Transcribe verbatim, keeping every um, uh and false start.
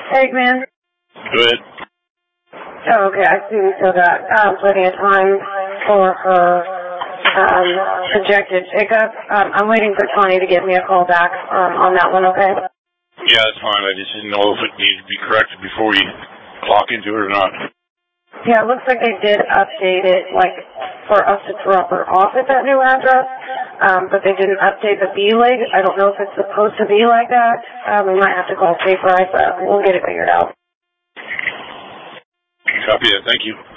Hey, man. Good. Oh, okay. I see we still got um, plenty of time for her um, projected pickup. Um, I'm waiting for Tony to give me a call back um, on that one, okay? Yeah, that's fine. I just didn't know if it needed to be corrected before we clock into it or not. Yeah, it looks like they did update it, like, for us to drop her off at that new address, um, but they didn't update the B-leg. I don't know if it's supposed to be like that. Um, we might have to call Safe Ride, but we'll get it figured out. Copy that. Thank you.